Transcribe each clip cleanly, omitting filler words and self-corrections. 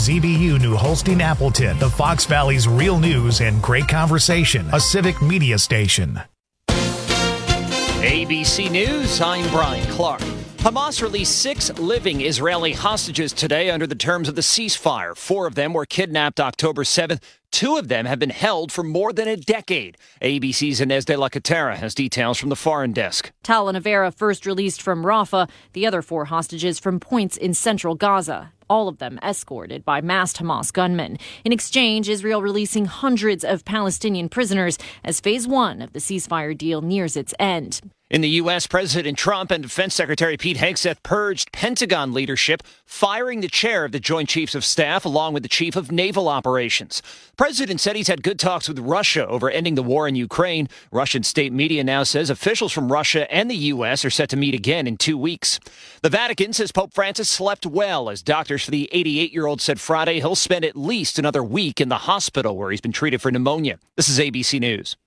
WZBU New Holstein Appleton, the Fox Valley's real news and great conversation, a civic media station. ABC News, I'm Brian Clark. Hamas released 6 living Israeli hostages today under the terms of the ceasefire. 4 of them were kidnapped October 7th. 2 of them have been held for more than a decade. ABC's Inez de la Catera has details from the foreign desk. Tal Navera first released from Rafah, the other 4 hostages from points in central Gaza. All of them escorted by masked Hamas gunmen. In exchange, Israel releasing hundreds of Palestinian prisoners as phase 1 of the ceasefire deal nears its end. In the U.S., President Trump and Defense Secretary Pete Hegseth purged Pentagon leadership, firing the chair of the Joint Chiefs of Staff along with the Chief of Naval Operations. The president said he's had good talks with Russia over ending the war in Ukraine. Russian state media now says officials from Russia and the U.S. are set to meet again in 2 weeks. The Vatican says Pope Francis slept well as doctors for the 88-year-old said Friday he'll spend at least another week in the hospital where he's been treated for pneumonia. This is ABC News.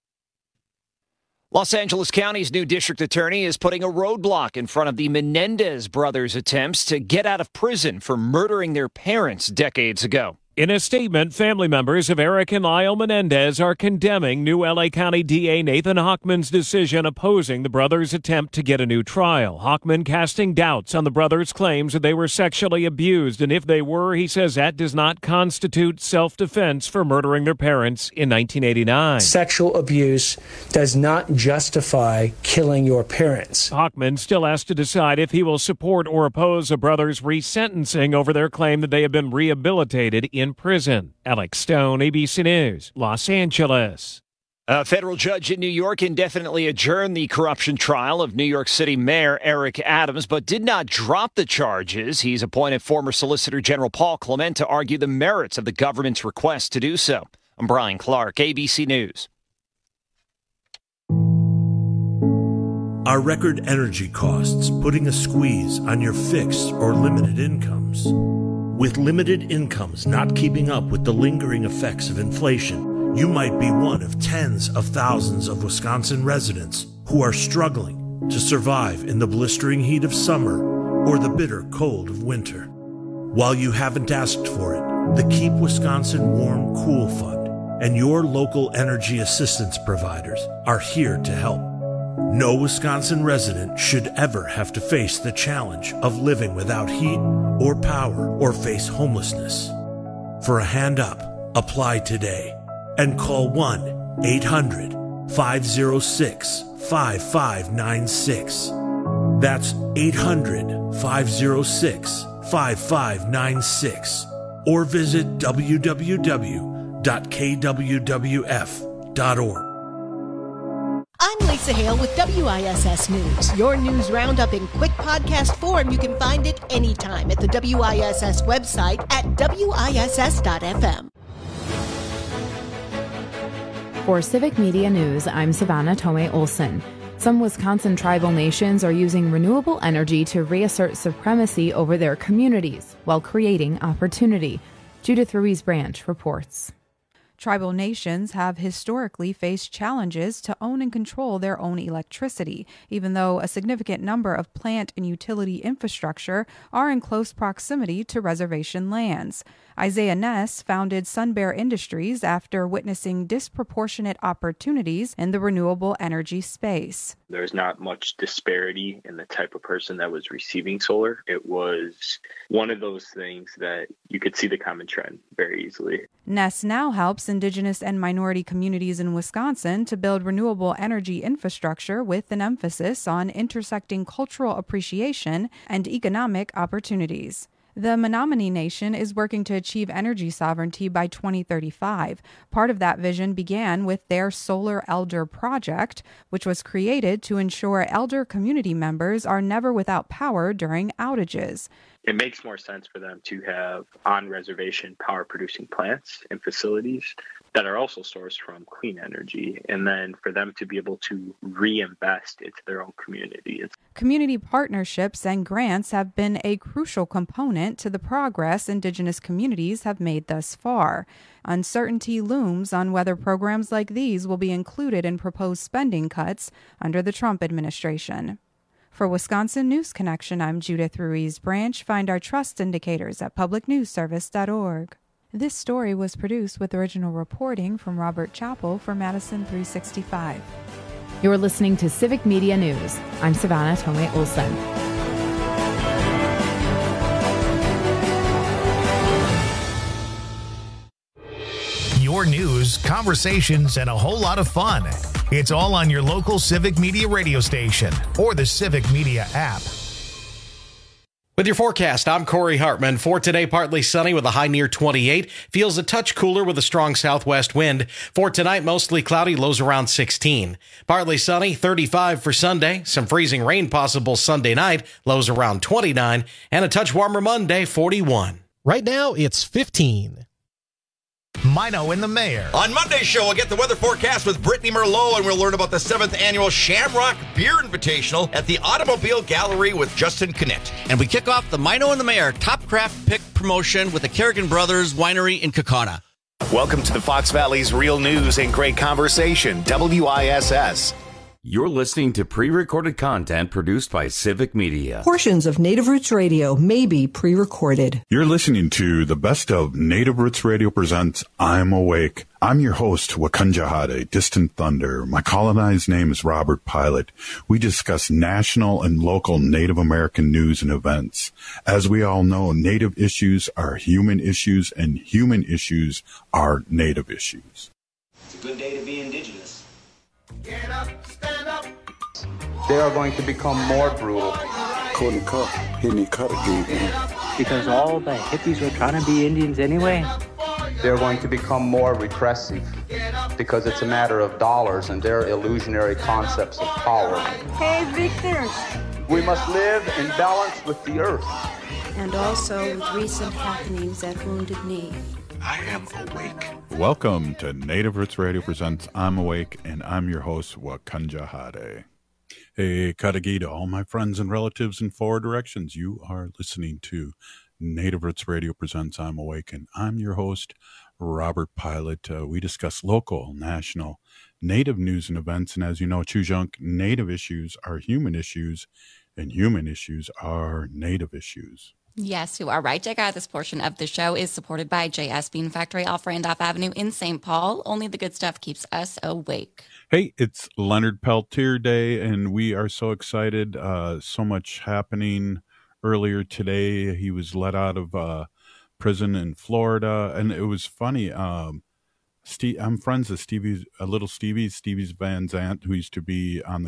Los Angeles County's new district attorney is putting a roadblock in front of the Menendez brothers' attempts to get out of prison for murdering their parents decades ago. In a statement, family members of Eric and Lyle Menendez are condemning new L.A. County DA Nathan Hochman's decision opposing the brothers' attempt to get a new trial. Hochman casting doubts on the brothers' claims that they were sexually abused, and if they were, he says that does not constitute self-defense for murdering their parents in 1989. Sexual abuse does not justify killing your parents. Hochman still has to decide if he will support or oppose a brother's resentencing over their claim that they have been rehabilitated in prison. Alex Stone, ABC News, Los Angeles. A federal judge in New York indefinitely adjourned the corruption trial of New York City Mayor Eric Adams, but did not drop the charges. He's appointed former Solicitor General Paul Clement to argue the merits of the government's request to do so. I'm Brian Clark, ABC News. Are record energy costs putting a squeeze on your fixed or limited incomes? With limited incomes not keeping up with the lingering effects of inflation, you might be one of tens of thousands of Wisconsin residents who are struggling to survive in the blistering heat of summer or the bitter cold of winter. While you haven't asked for it, the Keep Wisconsin Warm Cool Fund and your local energy assistance providers are here to help. No Wisconsin resident should ever have to face the challenge of living without heat or power or face homelessness. For a hand up, apply today and call 1-800-506-5596. That's 800-506-5596. Or visit www.kwwf.org. I'm Lisa Hale with WISS News. Your news roundup in quick podcast form. You can find it anytime at the WISS website at wiss.fm. For Civic Media News, I'm Savannah Tomei Olson. Some Wisconsin tribal nations are using renewable energy to reassert supremacy over their communities while creating opportunity. Judith Ruiz-Branch reports. Tribal nations have historically faced challenges to own and control their own electricity, even though a significant number of plant and utility infrastructure are in close proximity to reservation lands. Isaiah Ness founded Sun Bear Industries after witnessing disproportionate opportunities in the renewable energy space. There's not much disparity in the type of person that was receiving solar. It was one of those things that you could see the common trend very easily. Ness now helps Indigenous and minority communities in Wisconsin to build renewable energy infrastructure with an emphasis on intersecting cultural appreciation and economic opportunities. The Menominee Nation is working to achieve energy sovereignty by 2035. Part of that vision began with their Solar Elder Project, which was created to ensure elder community members are never without power during outages. It makes more sense for them to have on-reservation power-producing plants and facilities that are also sourced from clean energy, and then for them to be able to reinvest into their own community. Community partnerships and grants have been a crucial component to the progress Indigenous communities have made thus far. Uncertainty looms on whether programs like these will be included in proposed spending cuts under the Trump administration. For Wisconsin News Connection, I'm Judith Ruiz Branch. Find our trust indicators at publicnewsservice.org. This story was produced with original reporting from Robert Chappell for Madison 365. You're listening to Civic Media News. I'm Savannah Tomei Olson. Your news, conversations, and a whole lot of fun. It's all on your local Civic Media radio station or the Civic Media app. With your forecast, I'm Corey Hartman. For today, partly sunny with a high near 28. Feels a touch cooler with a strong southwest wind. For tonight, mostly cloudy, lows around 16. Partly sunny, 35 for Sunday. Some freezing rain possible Sunday night, lows around 29. And a touch warmer Monday, 41. Right now, it's 15. Mino and the Mayor. On Monday's show, we'll get the weather forecast with Brittany Merlot, and we'll learn about the 7th annual Shamrock Beer Invitational at the Automobile Gallery with Justin Connett. And we kick off the Mino and the Mayor Top Craft Pick promotion with the Kerrigan Brothers Winery in Kaukauna. Welcome to the Fox Valley's real news and great conversation, WISS. You're listening to pre-recorded content produced by Civic Media. Portions of Native Roots Radio may be pre-recorded. You're listening to the best of Native Roots Radio presents I'm Awake. I'm your host, Wakanja Hade, Distant Thunder. My colonized name is Robert Pilot. We discuss national and local Native American news and events. As we all know, Native issues are human issues, and human issues are Native issues. It's a good day to be Indigenous. Get up, stand up. They are going to become more brutal. Because all the hippies were trying to be Indians anyway. They're going to become more repressive because it's a matter of dollars and their illusionary concepts of power. Hey, Victor. We must live in balance with the earth. And also with recent happenings at Wounded Knee. I am awake. Welcome to Native Roots Radio presents I'm Awake, and I'm your host, Wakanja Hade. Hey, Kadagi to all my friends and relatives in four directions. You are listening to Native Roots Radio presents I'm Awake, and I'm your host, Robert Pilot. We discuss local, national, Native news and events, and as you know, Chujunk, Native issues are human issues, and human issues are Native issues. Yes, you are right, Jagga. This portion of the show is supported by JS Bean Factory off Randolph Avenue in St. Paul. Only the good stuff keeps us awake. Hey, it's Leonard Peltier Day, and we are so excited. So much happening earlier today. He was let out of prison in Florida, and it was funny. I'm friends with Stevie's Van Zandt, who used to be on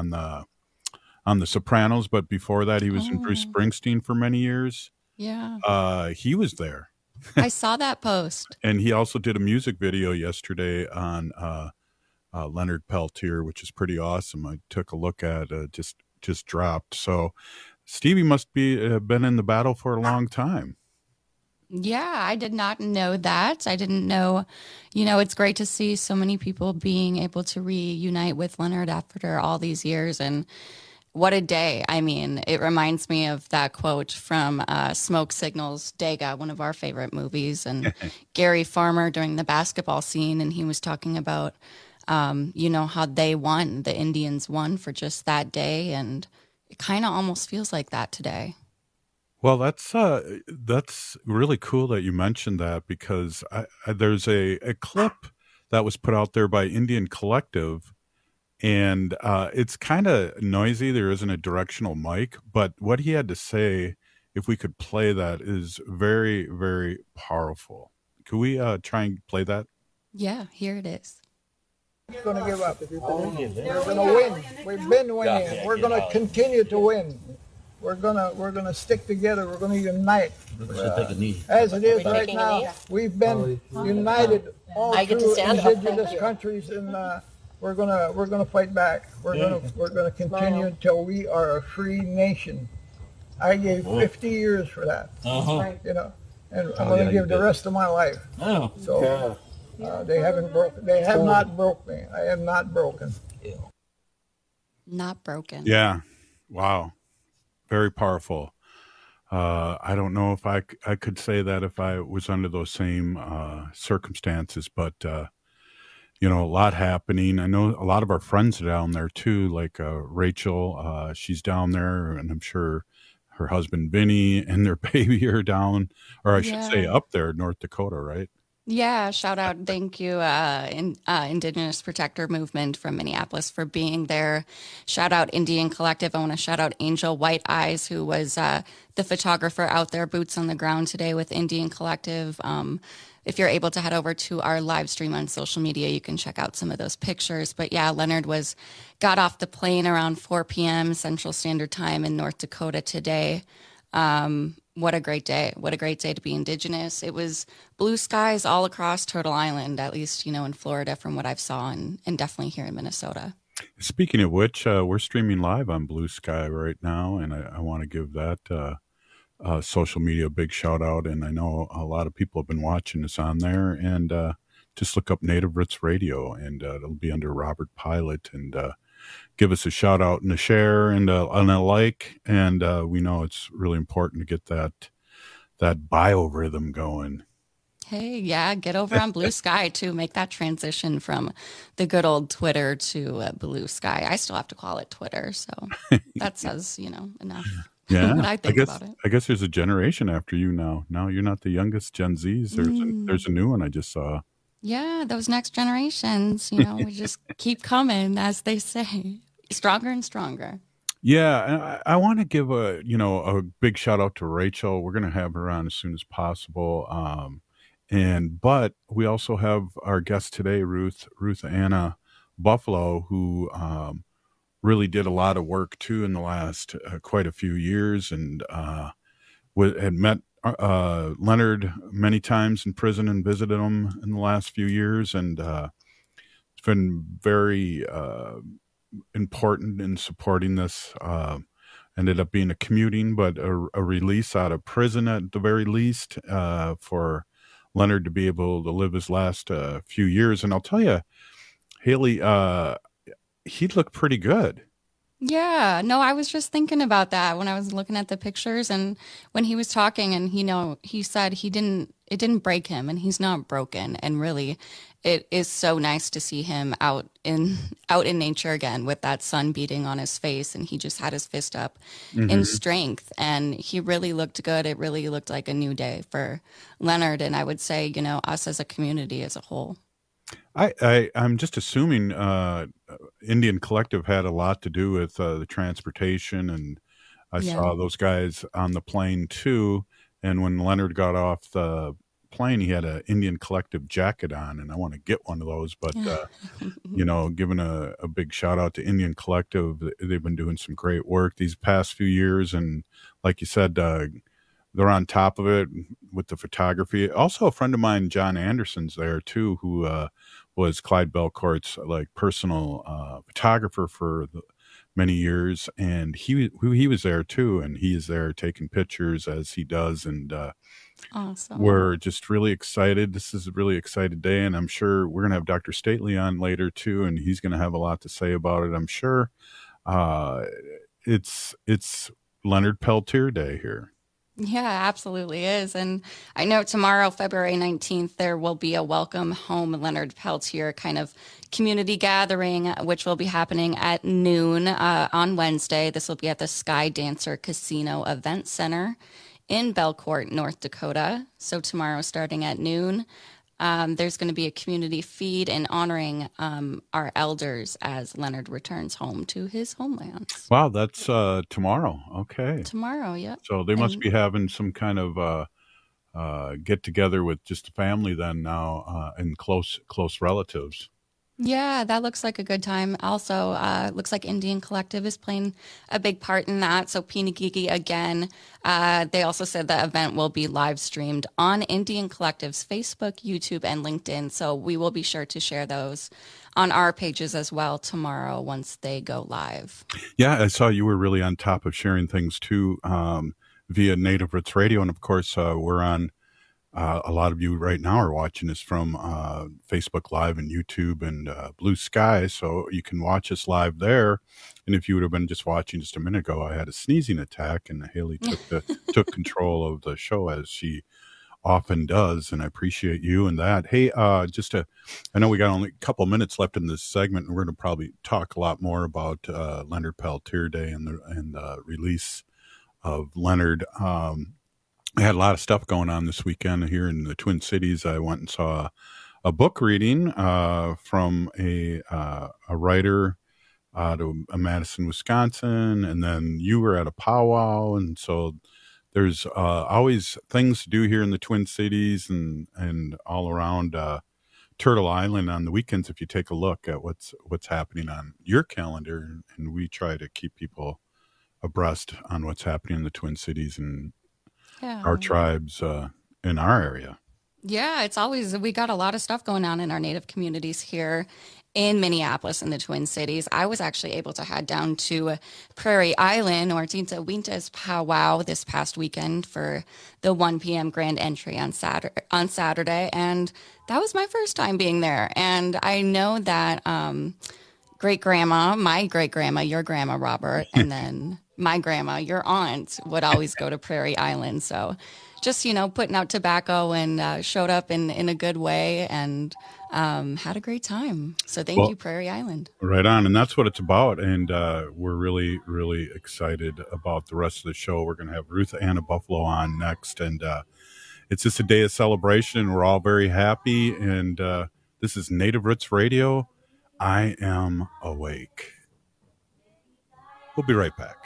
the Sopranos, but before that he was in Bruce Springsteen for many years. Yeah. He was there. I saw that post. And he also did a music video yesterday on Leonard Peltier, which is pretty awesome. I took a look at just dropped. So Stevie must be been in the battle for a long time. Yeah, I did not know that. I didn't know, it's great to see so many people being able to reunite with Leonard after all these years. And what a day. I mean, it reminds me of that quote from Smoke Signals, Daga, one of our favorite movies, and Gary Farmer during the basketball scene. And he was talking about, how they won, the Indians won for just that day. And it kind of almost feels like that today. Well, that's really cool that you mentioned that, because there's a clip that was put out there by Indian Collective. And it's kind of noisy. There isn't a directional mic, but what he had to say, if we could play that, is very, very powerful. Could we try and play that? Yeah, here it is. We're going to give up. We're going to win. We've been winning. We're going to continue to win. We're gonna stick together. We're going to unite. As it is right now, we've been united all through indigenous countries, and we're gonna fight back. We're gonna continue until we are a free nation. I gave 50 years for that. And I'm gonna give the rest of my life. So they haven't broken. They have not broke me. I am not broken. Not broken. Yeah. Wow. Very powerful. I don't know if I could say that if I was under those same circumstances, but a lot happening. I know a lot of our friends are down there too, like Rachel. She's down there, and I'm sure her husband Vinny and their baby are down, or I should say up there, North Dakota, right? Yeah, shout out, thank you, Indigenous Protector Movement from Minneapolis for being there. Shout out Indian Collective. I want to shout out Angel White Eyes, who was the photographer out there, boots on the ground today with Indian Collective. If you're able to head over to our live stream on social media, you can check out some of those pictures. But yeah, Leonard got off the plane around 4 p.m. Central Standard Time in North Dakota today. What a great day. What a great day to be Indigenous. It was blue skies all across Turtle Island, at least, in Florida from what I've saw, and definitely here in Minnesota. Speaking of which, we're streaming live on Blue Sky right now, and I want to give that social media a big shout out. And I know a lot of people have been watching us on there, and just look up Native Roots Radio, and it'll be under Robert Pilot, and give us a shout out and a share and a like. And we know it's really important to get that biorhythm going. Hey, yeah, get over on Blue Sky to make that transition from the good old Twitter to Blue Sky. I still have to call it Twitter, so that says, enough. Yeah, what I think about it. I guess there's a generation after you now. Now you're not the youngest Gen Zs. There's a new one I just saw. Yeah, those next generations, we just keep coming, as they say, stronger and stronger. Yeah, I want to give a big shout out to Rachel. We're going to have her on as soon as possible. But we also have our guest today, Ruth Anna Buffalo, who really did a lot of work too in the last quite a few years, and had met Leonard many times in prison and visited him in the last few years, and it's been very important in supporting this. Ended up being a commuting, but a release out of prison at the very least, for Leonard to be able to live his last few years. And I'll tell you, Haley, he looked pretty good. Yeah, no, I was just thinking about that when I was looking at the pictures, and when he was talking, and he said it didn't break him, and he's not broken. And really, it is so nice to see him out in nature again with that sun beating on his face, and he just had his fist up in strength, and he really looked good. It really looked like a new day for Leonard, and I would say, us as a community as a whole. I'm just assuming Indian Collective had a lot to do with the transportation, and I saw those guys on the plane too. And when Leonard got off the plane, he had an Indian Collective jacket on, and I want to get one of those. But giving a big shout out to Indian Collective. They've been doing some great work these past few years, and like you said, they're on top of it with the photography. Also, a friend of mine, John Anderson's there too, who was Clyde Belcourt's personal photographer for many years, and he was there too, and he is there taking pictures as he does, and awesome. We're just really excited. This is a really excited day, and I'm sure we're gonna have Dr. Stately on later too, and he's gonna have a lot to say about it. I'm sure. It's Leonard Peltier Day here. Yeah, absolutely is. And I know tomorrow, February 19th, there will be a Welcome Home Leonard Peltier kind of community gathering, which will be happening at noon on Wednesday. This will be at the Sky Dancer Casino Event Center in Belcourt, North Dakota. So tomorrow, starting at noon, there's going to be a community feed in honoring our elders as Leonard returns home to his homelands. Wow, that's tomorrow. Okay. Tomorrow, yeah. So they must be having some kind of get together with just the family then now, and close relatives. Yeah, that looks like a good time. Also, looks like Indian Collective is playing a big part in that. So Pinagigi again. They also said the event will be live streamed on Indian Collective's Facebook, YouTube, and LinkedIn. So we will be sure to share those on our pages as well tomorrow once they go live. Yeah, I saw you were really on top of sharing things too via Native Roots Radio. And of course, we're on. A lot of you right now are watching us from Facebook Live and YouTube and Blue Sky, so you can watch us live there. And if you would have been just watching just a minute ago, I had a sneezing attack, and Haley took control of the show as she often does, and I appreciate you and that. Hey, I know we got only a couple minutes left in this segment, and we're going to probably talk a lot more about Leonard Peltier Day and the release of Leonard. I had a lot of stuff going on this weekend here in the Twin Cities. I went and saw a book reading from a writer out of Madison, Wisconsin, and then you were at a powwow, and so there's always things to do here in the Twin Cities and all around Turtle Island on the weekends. If you take a look at what's happening on your calendar, and we try to keep people abreast on what's happening in the Twin Cities and our tribes in our area. Yeah, we got a lot of stuff going on in our Native communities here in Minneapolis and the Twin Cities. I was actually able to head down to Prairie Island or Tinta Winta's powwow this past weekend for the 1 p.m. grand entry on Saturday. And that was my first time being there. And I know that my great grandma, your grandma, Robert, and then my grandma, your aunt, would always go to Prairie Island. So just, putting out tobacco and showed up in a good way and had a great time. So thank you, Prairie Island. Right on. And that's what it's about. And we're really, really excited about the rest of the show. We're going to have Ruth Anna Buffalo on next. And it's just a day of celebration. And we're all very happy. And this is Native Roots Radio. I am awake. We'll be right back.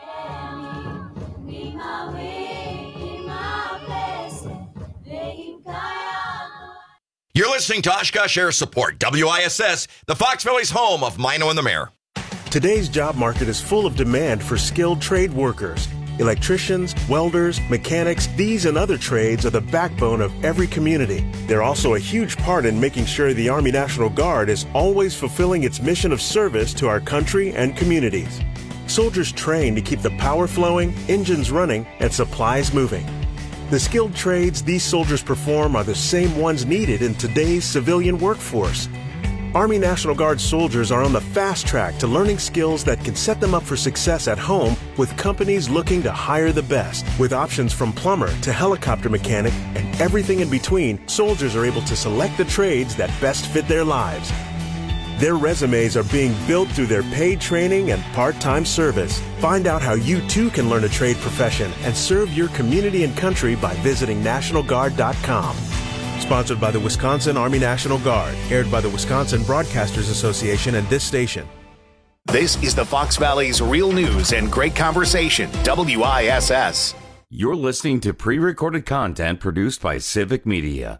You're listening to Oshkosh Air Support, WISS, the Fox Valley's home of Mino and the Mayor. Today's job market is full of demand for skilled trade workers. Electricians, welders, mechanics, these and other trades are the backbone of every community. They're also a huge part in making sure the Army National Guard is always fulfilling its mission of service to our country and communities. Soldiers train to keep the power flowing, engines running, and supplies moving. The skilled trades these soldiers perform are the same ones needed in today's civilian workforce. Army National Guard soldiers are on the fast track to learning skills that can set them up for success at home with companies looking to hire the best. With options from plumber to helicopter mechanic and everything in between, soldiers are able to select the trades that best fit their lives. Their resumes are being built through their paid training and part-time service. Find out how you too can learn a trade profession and serve your community and country by visiting NationalGuard.com. Sponsored by the Wisconsin Army National Guard. Aired by the Wisconsin Broadcasters Association and this station. This is the Fox Valley's real news and great conversation, WISS. You're listening to pre-recorded content produced by Civic Media.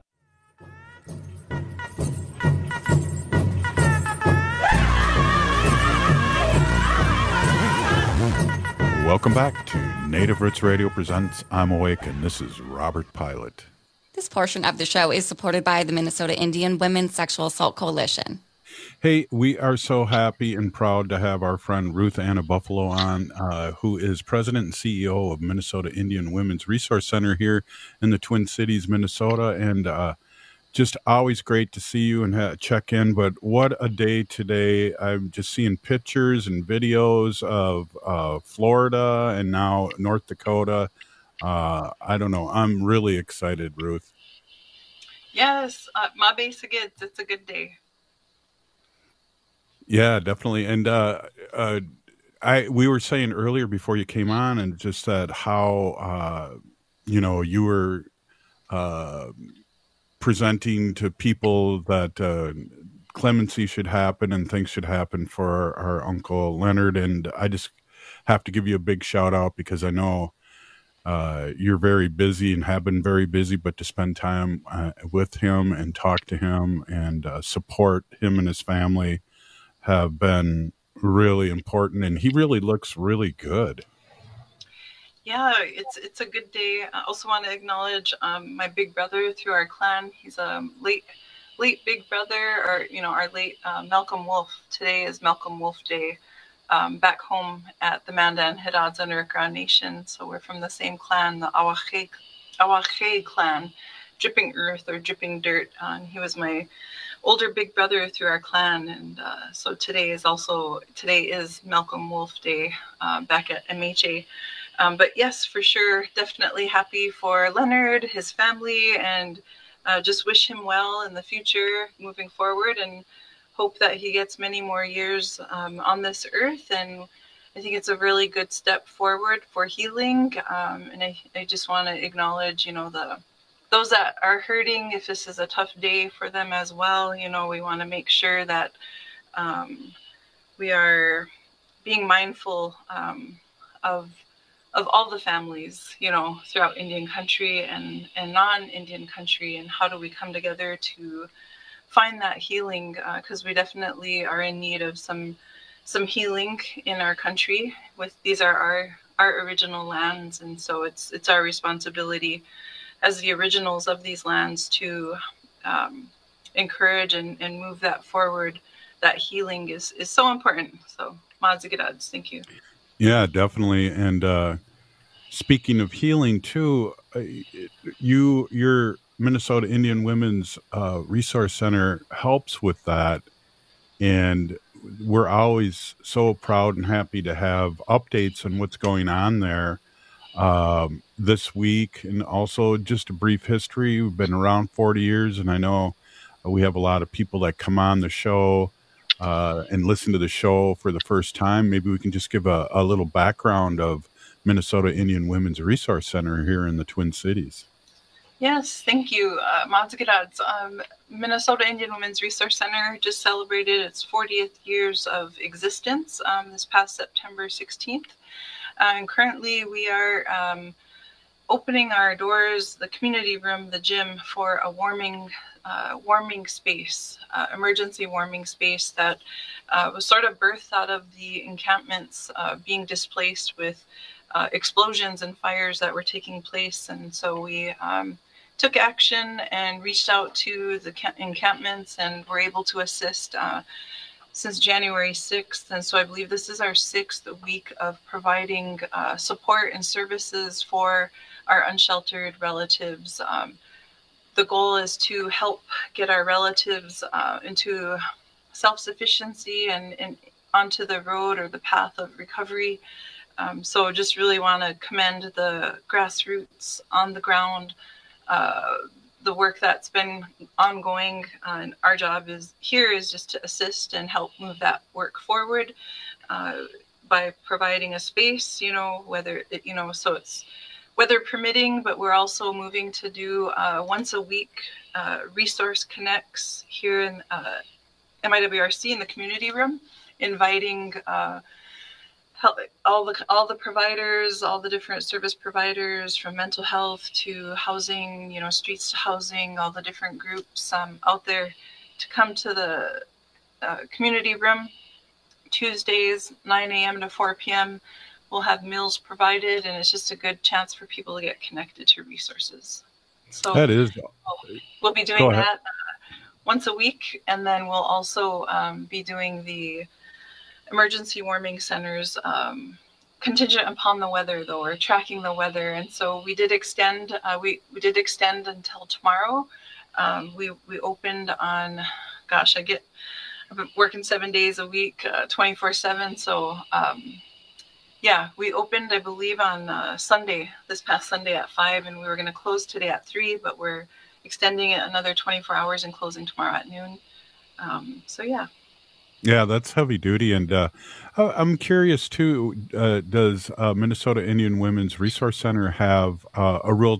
Welcome back to Native Roots Radio presents I'm Awake, and this is Robert Pilot. This portion of the show is supported by the Minnesota Indian Women's Sexual Assault Coalition. Hey, we are so happy and proud to have our friend Ruth Anna Buffalo on, who is president and CEO of Minnesota Indian Women's Resource Center here in the Twin Cities, Minnesota, and just always great to see you and check in. But what a day today. I'm just seeing pictures and videos of Florida and now North Dakota. I don't know. I'm really excited, Ruth. Yes, my base again. It's a good day. Yeah, definitely. And we were saying earlier before you came on, and just that how you were presenting to people that clemency should happen and things should happen for our Uncle Leonard. And I just have to give you a big shout out because I know you're very busy and have been very busy, but to spend time with him and talk to him and support him and his family have been really important. And he really looks really good. Yeah, it's a good day. I also want to acknowledge my big brother through our clan. He's a late big brother, or our late Malcolm Wolf. Today is Malcolm Wolf Day back home at the Mandan Hidad's Underground Nation. So we're from the same clan, the Awakhe clan, Dripping Earth or Dripping Dirt. And he was my older big brother through our clan, and so today is Malcolm Wolf Day back at MHA. But yes, for sure, definitely happy for Leonard, his family, and just wish him well in the future moving forward, and hope that he gets many more years on this earth. And I think it's a really good step forward for healing. And I just want to acknowledge, those that are hurting, if this is a tough day for them as well. We want to make sure that we are being mindful of all the families, throughout Indian country and non-Indian country, and how do we come together to find that healing, because we definitely are in need of some healing in our country. These are our original lands, and so it's our responsibility as the originals of these lands to encourage and move that forward. That healing is so important. So, Mazigadad, thank you. Yeah, definitely. And speaking of healing too, your Minnesota Indian Women's Resource Center helps with that. And we're always so proud and happy to have updates on what's going on there this week. And also just a brief history. We've been around 40 years, and I know we have a lot of people that come on the show and listen to the show for the first time. Maybe we can just give a little background of Minnesota Indian Women's Resource Center here in the Twin Cities. Yes, thank you, Mazigadad. Minnesota Indian Women's Resource Center just celebrated its 40th years of existence this past September 16th. And currently we are opening our doors, the community room, the gym, for a warming space, emergency warming space that was sort of birthed out of the encampments being displaced with explosions and fires that were taking place. And so we took action and reached out to the encampments and were able to assist since January 6th. And so I believe this is our 6th week of providing support and services for our unsheltered relatives. The goal is to help get our relatives into self-sufficiency and onto the road or the path of recovery. So just really want to commend the grassroots on the ground, the work that's been ongoing. And our job is just to assist and help move that work forward by providing a space, whether so it's weather permitting, but we're also moving to do once a week resource connects here in MIWRC in the community room, inviting all the providers, all the different service providers, from mental health to housing, streets to housing, all the different groups out there to come to the community room. Tuesdays, 9 a.m. to 4 p.m. We'll have meals provided, and it's just a good chance for people to get connected to resources. So that is. We'll be doing that once a week, and then we'll also be doing the emergency warming centers contingent upon the weather, though, or tracking the weather. And so we did extend. We did extend until tomorrow. We opened on. Gosh, I've been working 7 days a week, 24/7. So. Yeah, we opened, I believe, on Sunday, this past Sunday at 5, and we were going to close today at 3, but we're extending it another 24 hours and closing tomorrow at noon. So, yeah. Yeah, that's heavy duty. And I'm curious, too, does Minnesota Indian Women's Resource Center have a Rural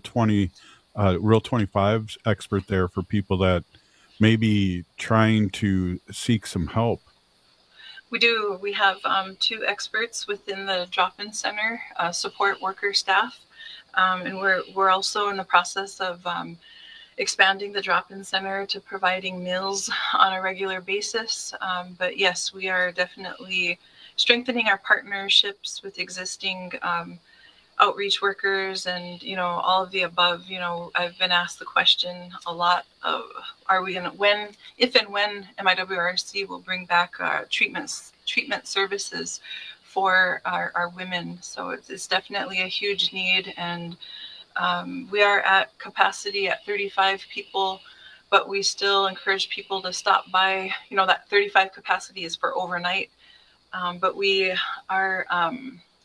25 expert there for people that may be trying to seek some help? We do. We have 2 experts within the drop-in center, support worker staff, and we're also in the process of expanding the drop-in center to providing meals on a regular basis. But yes, we are definitely strengthening our partnerships with existing outreach workers and, all of the above. I've been asked the question a lot of, are we going to, if and when MIWRC will bring back treatment services for our women. So it's definitely a huge need. And we are at capacity at 35 people, but we still encourage people to stop by. That 35 capacity is for overnight. But we are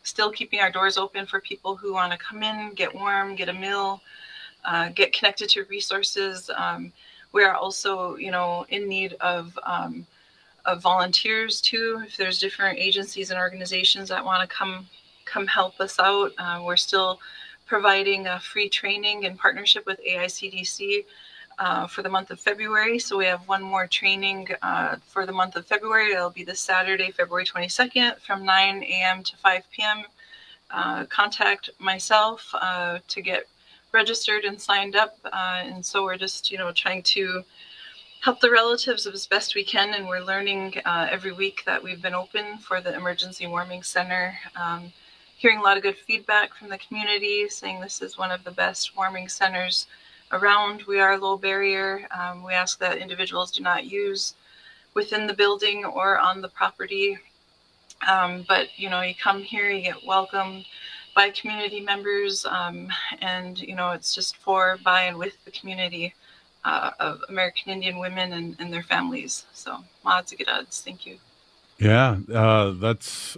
still keeping our doors open for people who want to come in, get warm, get a meal, get connected to resources. We are also, in need of volunteers too. If there's different agencies and organizations that want to come help us out, we're still providing free training in partnership with AICDC for the month of February. So we have one more training for the month of February. It'll be this Saturday, February 22nd from 9 a.m. to 5 p.m. Contact myself to get registered and signed up. And so we're just, trying to help the relatives as best we can. And we're learning every week that we've been open for the Emergency Warming Center. Hearing a lot of good feedback from the community, saying this is one of the best warming centers around. We are low barrier. We ask that individuals do not use within the building or on the property. But, you come here, you get welcomed by community members. And, it's just for, by, and with the community of American Indian women and their families. So, Maatzigadats, thank you. Yeah, that's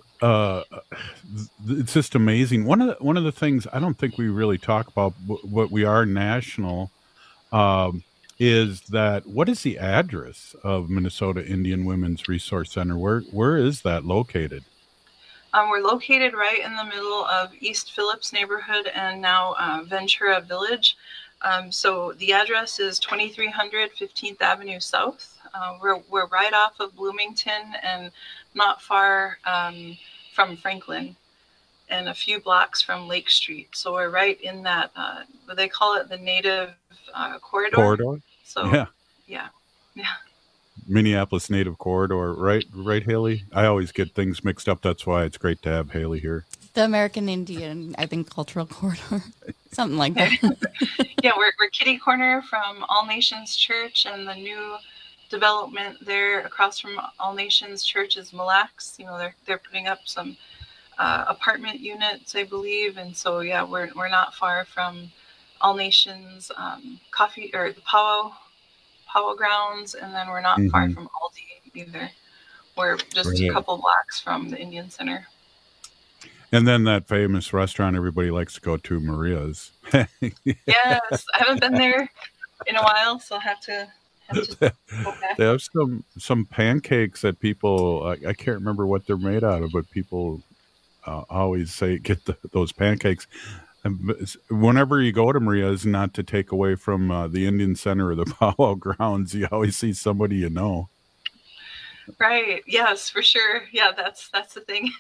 it's just amazing. One of the things I don't think we really talk about, what we are national, is that what is the address of Minnesota Indian Women's Resource Center? Where is that located? We're located right in the middle of East Phillips neighborhood and now Ventura Village. So the address is 2300 15th Avenue South. We're right off of Bloomington and not far from Franklin and a few blocks from Lake Street. So we're right in that, they call it the Native Corridor. So, yeah. Minneapolis Native Corridor, right, Haley? I always get things mixed up. That's why it's great to have Haley here. The American Indian, I think, Cultural Corridor, something like that. Yeah, we're kitty corner from All Nations Church, and the new development there across from All Nations Church is Mille Lacs. They're putting up some apartment units, I believe, and so yeah, we're not far from All Nations coffee or the powwow grounds, and then we're not far from Aldi either. We're just a couple blocks from the Indian Center. And then that famous restaurant everybody likes to go to, Maria's. Yes, I haven't been there in a while, so I'll have to go back. They have some pancakes that people, I can't remember what they're made out of, but people always say get those pancakes. Whenever you go to Maria's, not to take away from the Indian Center or the powwow grounds, you always see somebody you know. Right. Yes, for sure. Yeah, that's the thing.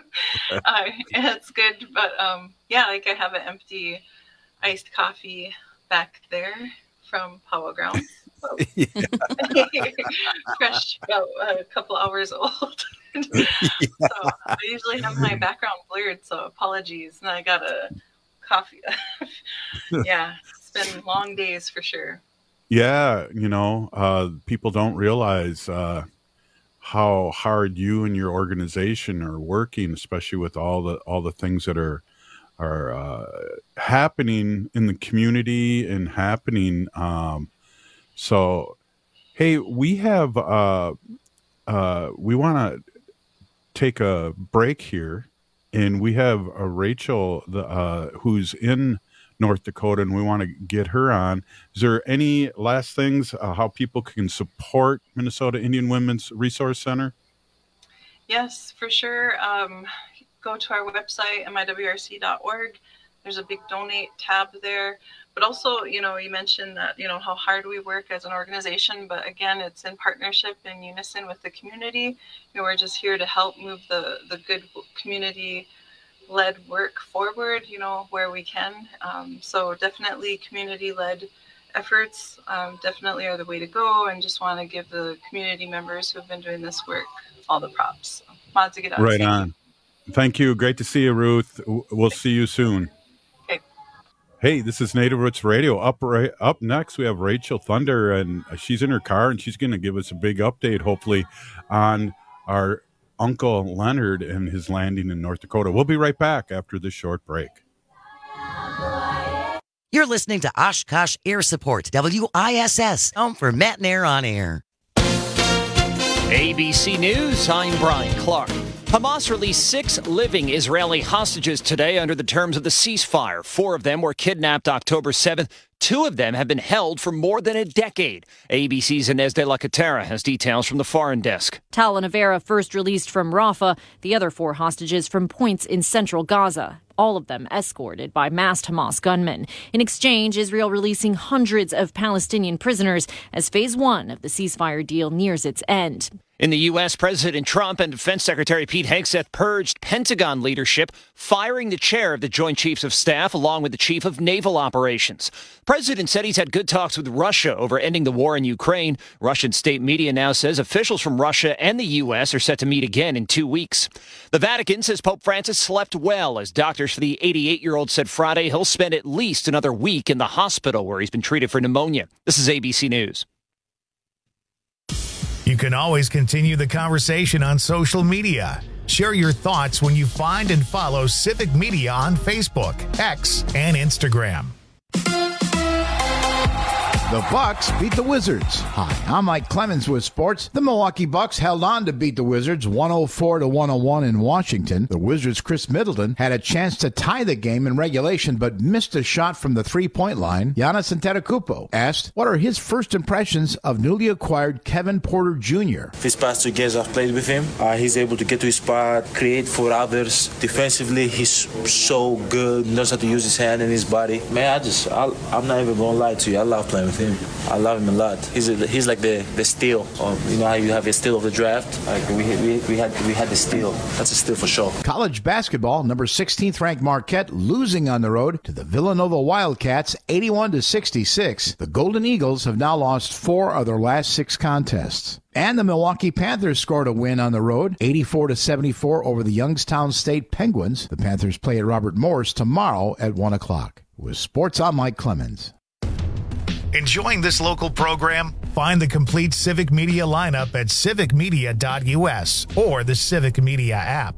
It's good, but I have an empty iced coffee back there from powwow grounds. So. Fresh, about a couple hours old. So I usually have my background blurred, so apologies. And I got a coffee. Yeah, it's been long days for sure. Yeah, people don't realize how hard you and your organization are working, especially with all the things that are happening in the community and happening. So, hey, we have we want to take a break here, and we have Rachel who's in North Dakota, and we want to get her on. Is there any last things how people can support Minnesota Indian Women's Resource Center? Yes, for sure. Go to our website, miwrc.org. There's a big donate tab there. But also, you mentioned that, how hard we work as an organization. But again, it's in partnership and unison with the community. We're just here to help move the good community-led work forward, where we can. So definitely community-led efforts definitely are the way to go. And just want to give the community members who have been doing this work all the props. Right on. Thank you. Great to see you, Ruth. We'll see you soon. Okay. Hey, this is Native Roots Radio. Up next, we have Rachel Thunder, and she's in her car, and she's going to give us a big update, hopefully, on our Uncle Leonard and his landing in North Dakota. We'll be right back after this short break. You're listening to Oshkosh Air Support, WISS, home for Matt and Air on Air. ABC News, I'm Brian Clark. Hamas released 6 living Israeli hostages today under the terms of the ceasefire. 4 of them were kidnapped October 7th. 2 of them have been held for more than a decade. ABC's Inez de la Catera has details from the foreign desk. Tal Navera first released from Rafah, the other 4 hostages from points in central Gaza. All of them escorted by masked Hamas gunmen. In exchange, Israel releasing hundreds of Palestinian prisoners as phase 1 of the ceasefire deal nears its end. In the U.S., President Trump and Defense Secretary Pete Hegseth purged Pentagon leadership, firing the chair of the Joint Chiefs of Staff along with the Chief of Naval Operations. The president said he's had good talks with Russia over ending the war in Ukraine. Russian state media now says officials from Russia and the U.S. are set to meet again in 2 weeks. The Vatican says Pope Francis slept well as doctors for the 88-year-old said Friday he'll spend at least another week in the hospital where he's been treated for pneumonia. This is ABC News. You can always continue the conversation on social media. Share your thoughts when you find and follow Civic Media on Facebook, X, and Instagram. The Bucks beat the Wizards. Hi, I'm Mike Clemens with sports. The Milwaukee Bucks held on to beat the Wizards 104-101 in Washington. The Wizards' Chris Middleton had a chance to tie the game in regulation but missed a shot from the three-point line. Giannis Antetokounmpo asked what are his first impressions of newly acquired Kevin Porter Jr. These past 2 games I've played with him, he's able to get to his spot, create for others. Defensively, he's so good, knows how to use his hand and his body. Man, I'm not even going to lie to you. I love playing with him. I love him a lot. He's like the steal. You know how you have a steal of the draft? Like we had the steal. That's a steal for sure. College basketball, number 16th ranked Marquette losing on the road to the Villanova Wildcats 81-66. The Golden Eagles have now lost 4 of their last 6 contests. And the Milwaukee Panthers scored a win on the road, 84-74 over the Youngstown State Penguins. The Panthers play at Robert Morris tomorrow at 1 o'clock. With sports, I'm Mike Clemens. Enjoying this local program? Find the complete Civic Media lineup at civicmedia.us or the Civic Media app.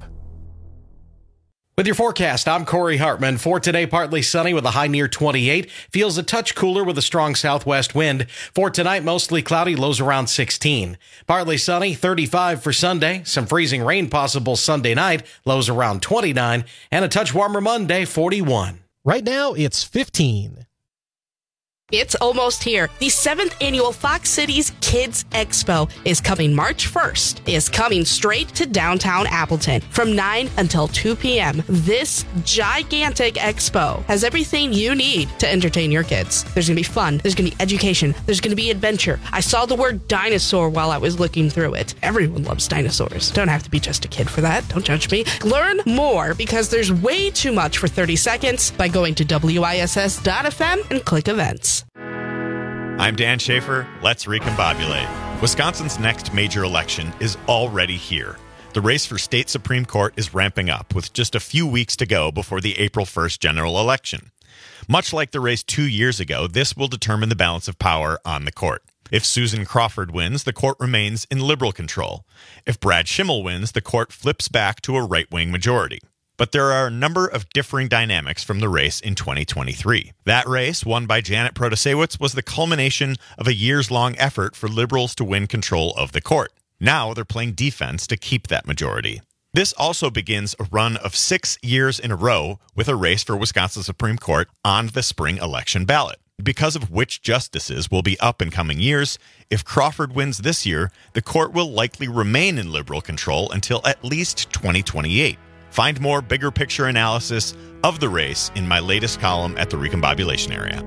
With your forecast, I'm Corey Hartman. For today, partly sunny with a high near 28. Feels a touch cooler with a strong southwest wind. For tonight, mostly cloudy, lows around 16. Partly sunny, 35 for Sunday. Some freezing rain possible Sunday night, lows around 29. And a touch warmer Monday, 41. Right now, it's 15. It's almost here. The 7th annual Fox Cities Kids Expo is coming March 1st. It's coming straight to downtown Appleton from 9 until 2 p.m. This gigantic expo has everything you need to entertain your kids. There's going to be fun. There's going to be education. There's going to be adventure. I saw the word dinosaur while I was looking through it. Everyone loves dinosaurs. Don't have to be just a kid for that. Don't judge me. Learn more because there's way too much for 30 seconds by going to WISS.FM and click events. I'm Dan Schaefer. Let's recombobulate. Wisconsin's next major election is already here. The race for state Supreme Court is ramping up with just a few weeks to go before the April 1st general election. Much like the race 2 years ago, this will determine the balance of power on the court. If Susan Crawford wins, the court remains in liberal control. If Brad Schimmel wins, the court flips back to a right-wing majority. But there are a number of differing dynamics from the race in 2023. That race, won by Janet Protasiewicz, was the culmination of a years-long effort for liberals to win control of the court. Now they're playing defense to keep that majority. This also begins a run of 6 years in a row with a race for Wisconsin Supreme Court on the spring election ballot. Because of which justices will be up in coming years, if Crawford wins this year, the court will likely remain in liberal control until at least 2028. Find more bigger picture analysis of the race in my latest column at the Recombobulation Area.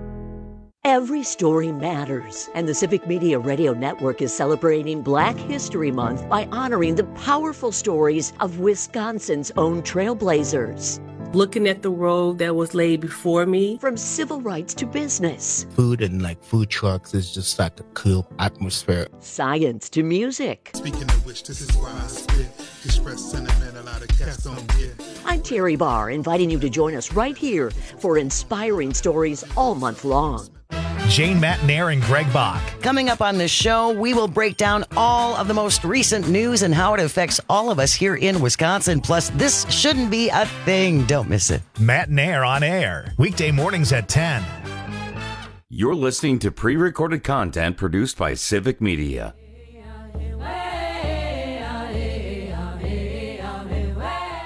Every story matters, and the Civic Media Radio Network is celebrating Black History Month by honoring the powerful stories of Wisconsin's own trailblazers. Looking at the road that was laid before me. From civil rights to business. Food and food trucks is just like a cool atmosphere. Science to music. Speaking of which, this is why I spit. Express sentiment a lot of cats don't get. I'm Terry Barr, inviting you to join us right here for inspiring stories all month long. Jane Matnair and Greg Bach. Coming up on this show, we will break down all of the most recent news and how it affects all of us here in Wisconsin. Plus, this shouldn't be a thing. Don't miss it. Matnair on air, weekday mornings at 10. You're listening to pre-recorded content produced by Civic Media.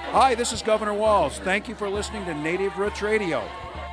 Hi, this is Governor Walz. Thank you for listening to Native Roots Radio.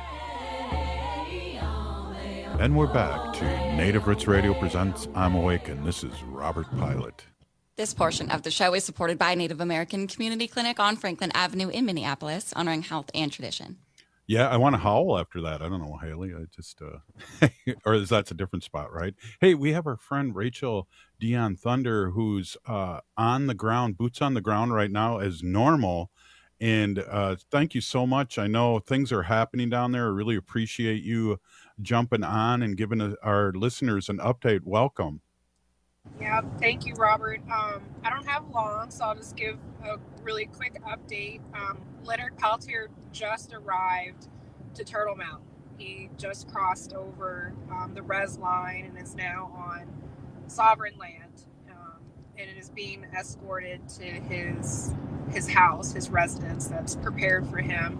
And we're back to Native Roots Radio presents I'm Awake, and this is Robert Pilot. This portion of the show is supported by Native American Community Clinic on Franklin Avenue in Minneapolis, honoring health and tradition. Yeah, I want to howl after that. I don't know, Haley. I just, or is that's a different spot, right? Hey, we have our friend Rachel Dion Thunder, who's on the ground, boots on the ground right now as normal. And thank you so much. I know things are happening down there. I really appreciate you jumping on and giving our listeners an update. Welcome. Yeah, thank you, Robert. I don't have long, so I'll just give a really quick update. Leonard Peltier just arrived to Turtle Mountain. He just crossed over the res line and is now on sovereign land, and it is being escorted to his house, his residence that's prepared for him.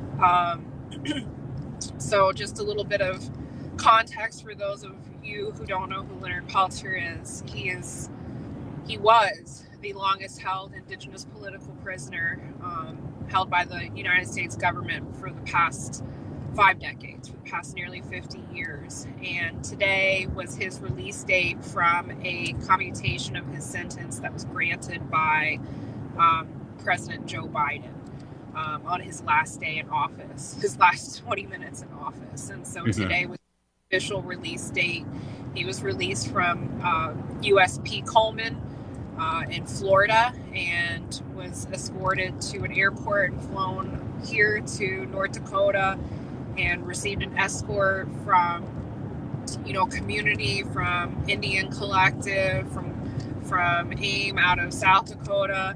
So just a little bit of context for those of you who don't know who Leonard Peltier is. He was the longest held Indigenous political prisoner held by the United States government for the past 5 decades, for the past nearly 50 years. And today was his release date from a commutation of his sentence that was granted by President Joe Biden on his last day in office, his last 20 minutes in office. And so today was the official release date. He was released from USP Coleman in Florida and was escorted to an airport and flown here to North Dakota and received an escort from, community, from Indian Collective, from AIM out of South Dakota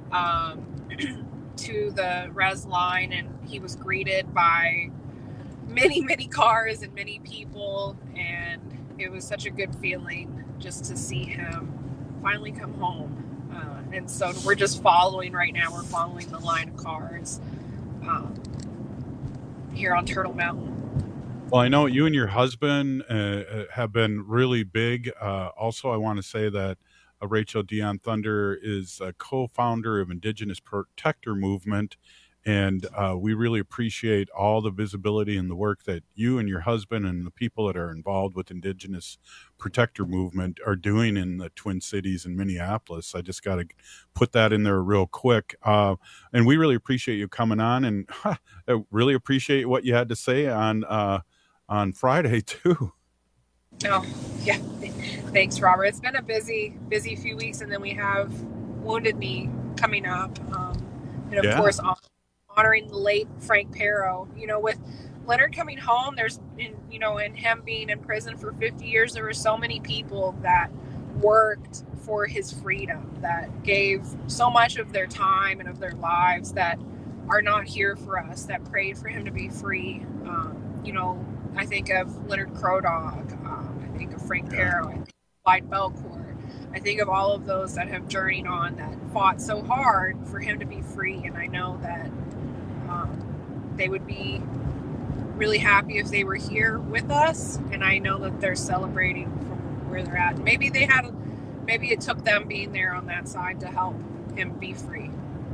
to the res line. And he was greeted by many, many cars and many people. And it was such a good feeling just to see him finally come home. And so we're just following right now. We're following the line of cars here on Turtle Mountain. Well, I know you and your husband have been really big. Also, I want to say that Rachel Dion Thunder is a co-founder of Indigenous Protector Movement. And we really appreciate all the visibility and the work that you and your husband and the people that are involved with Indigenous Protector Movement are doing in the Twin Cities and Minneapolis. I just got to put that in there real quick. And we really appreciate you coming on, and I really appreciate what you had to say on Friday too. Oh, yeah. Thanks, Robert. It's been a busy few weeks, and then we have Wounded Knee coming up. And of course, honoring the late Frank Pero. With Leonard coming home, and him being in prison for 50 years, there were so many people that worked for his freedom, that gave so much of their time and of their lives, that are not here for us, that prayed for him to be free. I think of Leonard Crow Dog. I think of Frank Pero. I think of Clyde Belcourt. I think of all of those that have journeyed on, that fought so hard for him to be free. And I know that they would be really happy if they were here with us. And I know that they're celebrating from where they're at. Maybe it took them being there on that side to help him be free.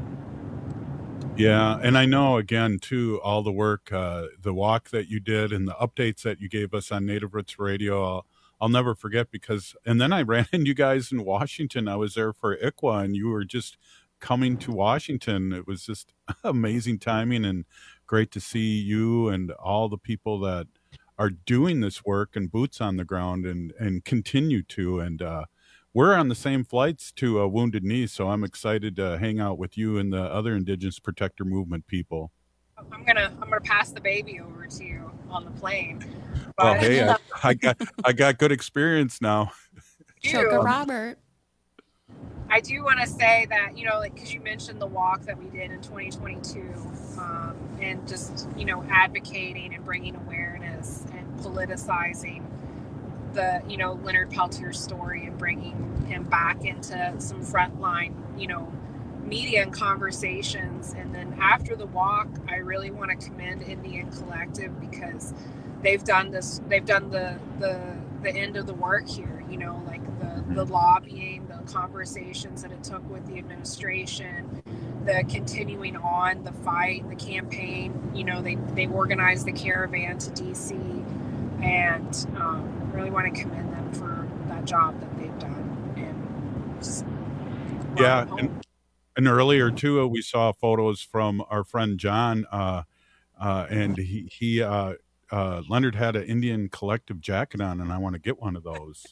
Yeah, and I know, again, too, all the work, the walk that you did and the updates that you gave us on Native Roots Radio, I'll never forget, and then I ran into you guys in Washington. I was there for ICWA, and you were just coming to Washington. It was just amazing timing, and great to see you and all the people that are doing this work and boots on the ground and continue to. And we're on the same flights to Wounded Knee, so I'm excited to hang out with you and the other Indigenous Protector Movement people. I'm gonna pass the baby over to you on the plane. Well, hey, I got good experience now. Choker Robert. I do want to say that, because you mentioned the walk that we did in 2022, and just, advocating and bringing awareness and politicizing the, Leonard Peltier story and bringing him back into some frontline, media and conversations. And then after the walk, I really want to commend Indian Collective, because they've done the end of the work here, the lobbying, the conversations that it took with the administration, the continuing on the fight, the campaign. You know, they organized the caravan to DC, and really want to commend them for that job that they've done. And just, yeah, and earlier too, we saw photos from our friend John, and he Leonard had an Indian Collective jacket on, and I want to get one of those.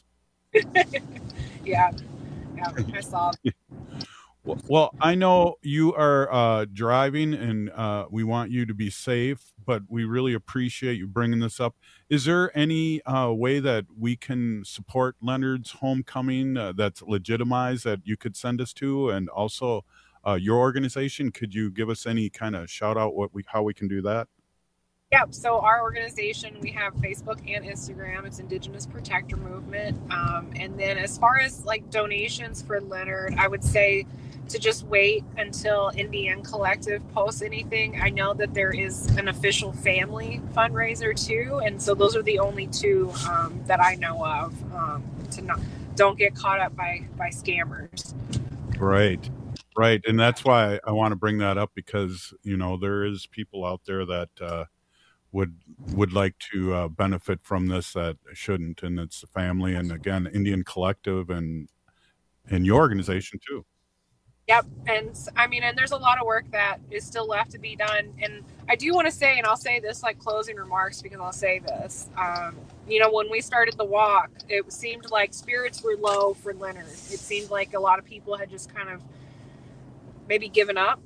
yeah, I saw. Well, I know you are driving, and we want you to be safe, but we really appreciate you bringing this up. Is there any way that we can support Leonard's homecoming that's legitimized that you could send us to? And also your organization, could you give us any kind of shout out how we can do that? Yep. So our organization, we have Facebook and Instagram. It's Indigenous Protector Movement. And then as far as like donations for Leonard, I would say to just wait until Indian Collective posts anything. I know that there is an official family fundraiser too, and so those are the only two that I know of. Don't get caught up by scammers. Right, and that's why I want to bring that up, because you know there is people out there that would like to benefit from this that shouldn't, and it's the family, and again Indian Collective and your organization too. Yep. And I mean, and there's a lot of work that is still left to be done. And I do want to say, and I'll say this like closing remarks, because I'll say this, you know, when we started the walk, it seemed like spirits were low for Leonard. It seemed like a lot of people had just kind of maybe given up.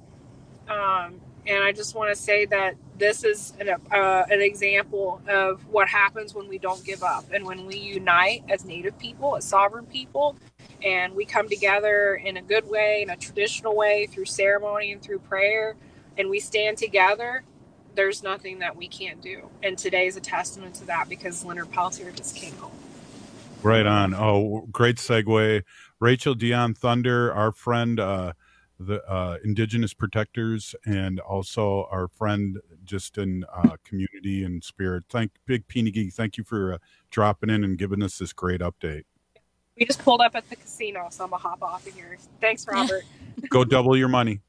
And I just want to say that this is an example of what happens when we don't give up, and when we unite as Native people, as sovereign people, and we come together in a good way, in a traditional way, through ceremony and through prayer, and we stand together, there's nothing that we can't do. And today is a testament to that, because Leonard Peltier just came home. Right on. Oh, great segue. Rachel Dion Thunder, our friend, the Indigenous Protectors, and also our friend just in community and spirit. Big Peeny, thank you for dropping in and giving us this great update. We just pulled up at the casino, so I'm going to hop off of here. Thanks, Robert. Go double your money.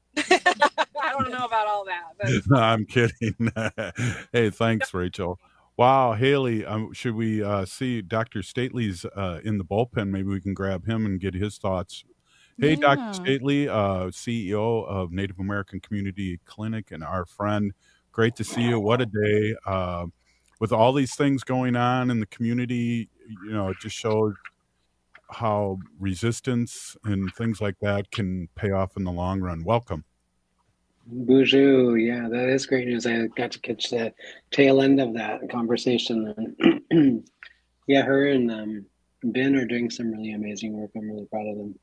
I don't know about all that. But... No, I'm kidding. Hey, thanks, Rachel. Wow, Haley, should we see Dr. Stately's in the bullpen? Maybe we can grab him and get his thoughts. Hey, yeah. Dr. Stately, CEO of Native American Community Clinic and our friend. Great to see you. What a day. With all these things going on in the community, you know, it just shows how resistance and things like that can pay off in the long run. Welcome. Bonjour. Yeah, that is great news. I got to catch the tail end of that conversation. Yeah, her and Ben are doing some really amazing work. I'm really proud of them.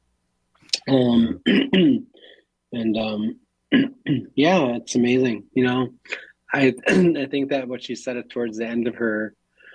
Yeah, it's amazing. You know, I think that what she said it towards the end of her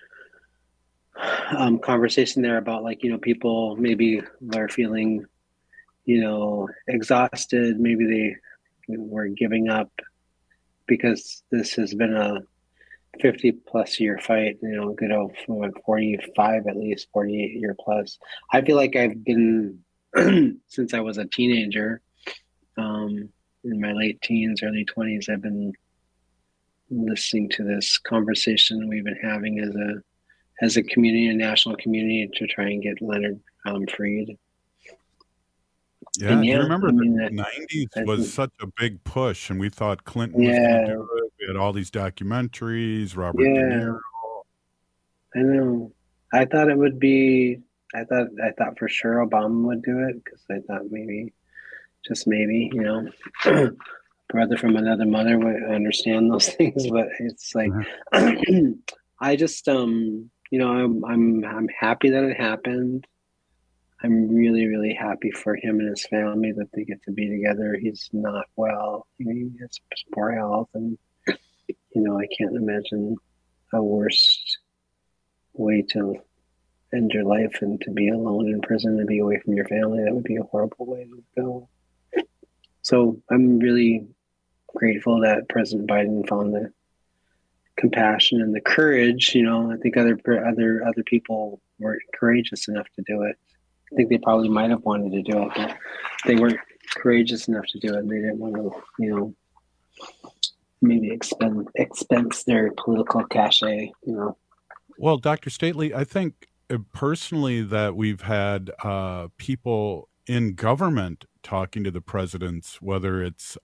conversation there about, like, you know, people maybe are feeling, you know, exhausted. Maybe they were giving up because this has been a 50+ year fight, you know, good old 45, at least 48 year plus. I feel like I've been since I was a teenager, in my late teens, early 20s, I've been listening to this conversation we've been having as a community, a national community, to try and get Leonard freed. Yeah, do you remember the 90s was such a big push, and we thought Clinton was going to do it. We had all these documentaries, Robert De Niro. I know. I thought it would be. I thought for sure Obama would do it, because I thought maybe, just maybe, you know, brother from another mother would understand those things. But it's like, I just, you know, I'm happy that it happened. I'm really, really happy for him and his family that they get to be together. He's not well. He has poor health, and you know, I can't imagine a worse way to end your life and to be alone in prison and be away from your family. That would be a horrible way to go. So I'm really grateful that President Biden found the compassion and the courage. You know, I think other people weren't courageous enough to do it. I think they probably might have wanted to do it, but they weren't courageous enough to do it. They didn't want to, maybe expense their political cachet. Well, Dr. Stately, I think personally that we've had people in government talking to the presidents, whether it's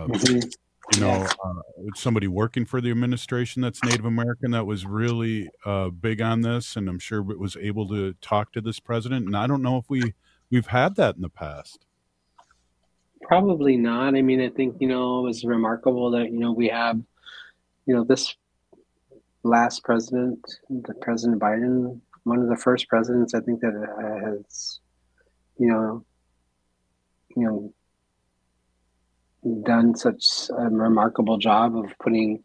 somebody working for the administration that's Native American that was really big on this, and I'm sure was able to talk to this president. And I don't know if we've had that in the past. Probably not. I mean, I think, it was remarkable that, we have, this last president, President Biden, one of the first presidents, I think, that has, done such a remarkable job of putting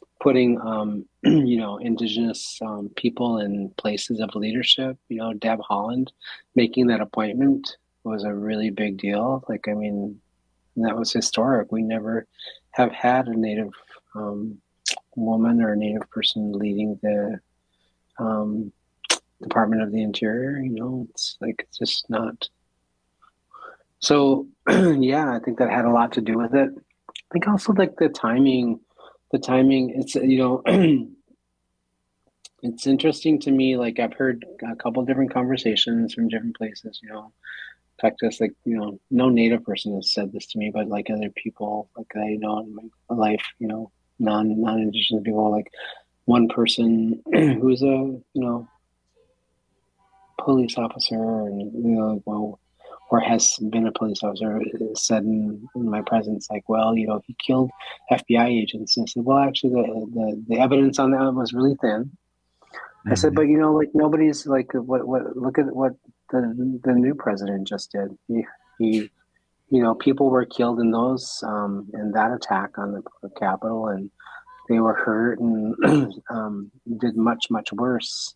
indigenous people in places of leadership. Deb Haaland making that appointment was a really big deal. That was historic. We never have had a Native woman or a Native person leading the Department of the Interior. It's just not. So, I think that had a lot to do with it. I think also the timing, it's, it's interesting to me. I've heard a couple different conversations from different places, Texas, no Native person has said this to me, but other people, I know in my life, non-Indigenous people, one person who's a, police officer and, or has been a police officer said in my presence, he killed FBI agents. And I said, well, actually, the evidence on that was really thin. Mm-hmm. I said, but nobody's what look at what the new president just did. He people were killed in those in that attack on the Capitol, and they were hurt and did much worse.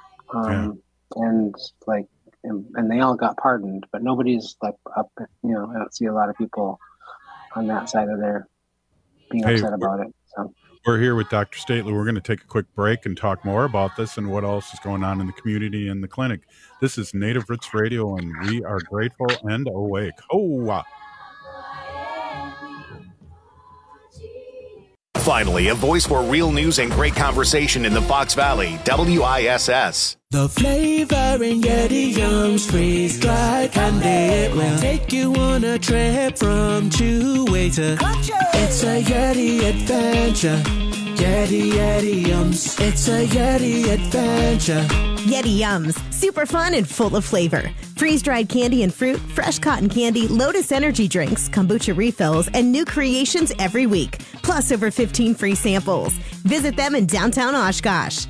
And they all got pardoned, but nobody's up. I don't see a lot of people on that side of there being upset about it. So we're here with Dr. Stately. We're going to take a quick break and talk more about this and what else is going on in the community and the clinic. This is Native Roots Radio, and we are grateful and awake. Finally, a voice for real news and great conversation in the Fox Valley, WISS. The flavor in Yeti Yums freeze-dried candy will take you on a trip from Chewy to Country. It's a Yeti adventure. Yeti Yums. It's a Yeti adventure. Yeti Yums. Super fun and full of flavor. Freeze-dried candy and fruit, fresh cotton candy, Lotus energy drinks, kombucha refills, and new creations every week. Plus over 15 free samples. Visit them in downtown Oshkosh.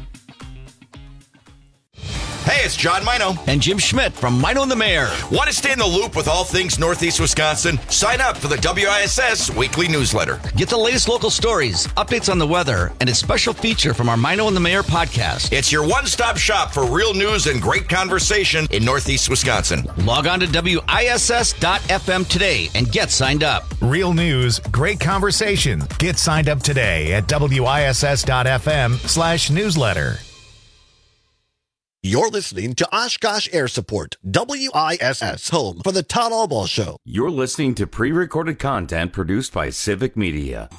Hey, it's John Mino. And Jim Schmidt from Mino and the Mayor. Want to stay in the loop with all things Northeast Wisconsin? Sign up for the WISS weekly newsletter. Get the latest local stories, updates on the weather, and a special feature from our Mino and the Mayor podcast. It's your one-stop shop for real news and great conversation in Northeast Wisconsin. Log on to WISS.FM today and get signed up. Real news, great conversation. Get signed up today at WISS.FM/newsletter. You're listening to Oshkosh Air Support, WISS, home for the Todd Albaugh Show. You're listening to pre-recorded content produced by Civic Media.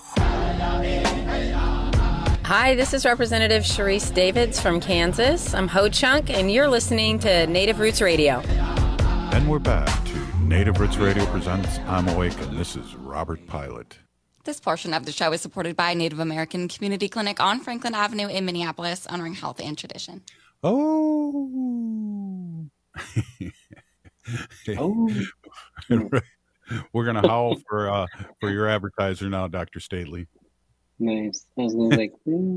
Hi, this is Representative Sharice Davids from Kansas. I'm Ho Chunk, and you're listening to Native Roots Radio. And we're back to Native Roots Radio presents I'm Awake, and this is Robert Pilot. This portion of the show is supported by Native American Community Clinic on Franklin Avenue in Minneapolis, honoring health and tradition. Oh. We're going to howl for your advertiser now, Dr. Stately. Nice. I was like,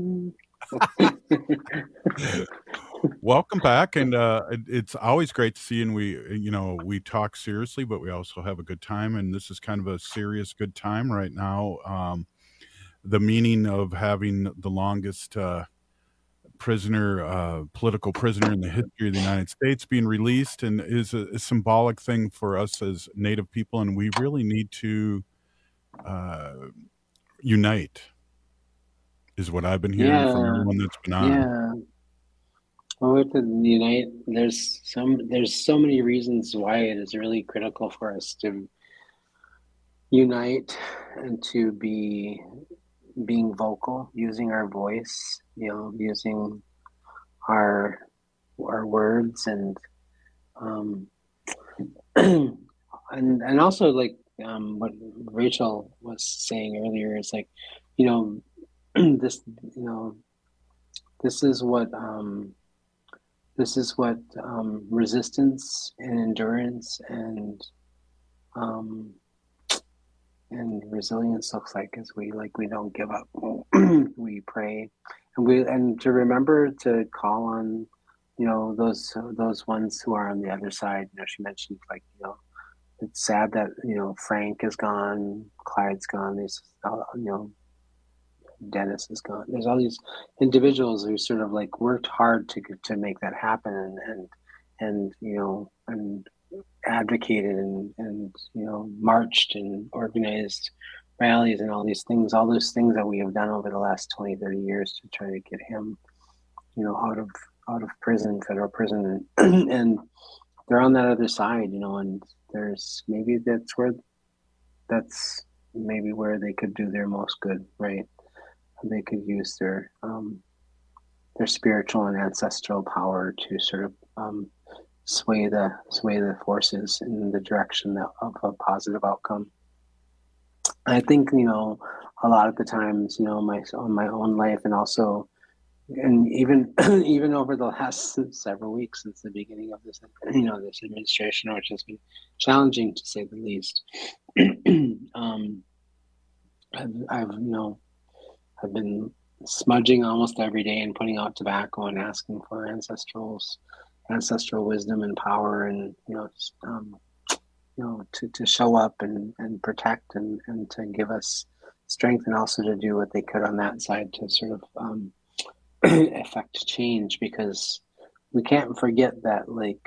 Welcome back, and it's always great to see you. And we talk seriously, but we also have a good time, and this is kind of a serious good time right now. The meaning of having the longest political prisoner in the history of the United States being released, and is a symbolic thing for us as Native people, and we really need to unite, is what I've been hearing from everyone that's been on. Yeah. Well, we have to unite. There's so many reasons why it is really critical for us to unite and to being vocal, using our voice, using our words and and also like what Rachel was saying earlier is like, this is what resistance and endurance and resilience looks like, is we don't give up. We pray, and to remember to call on those ones who are on the other side. She mentioned it's sad that Frank is gone, Clyde's gone, there's Dennis is gone. There's all these individuals who sort of like worked hard to make that happen and advocated and marched and organized rallies and all those things that we have done over the last 20-30 years to try to get him out of prison, federal prison, and they're on that other side, and there's maybe that's maybe where they could do their most good, right? They could use their spiritual and ancestral power to sort of sway the forces in the direction of a positive outcome. I think a lot of the times my own life, and also even over the last several weeks since the beginning of this this administration, which has been challenging to say the least. I've been smudging almost every day and putting out tobacco and asking for ancestral wisdom and power, and to show up and protect and to give us strength, and also to do what they could on that side to sort of affect change, because we can't forget that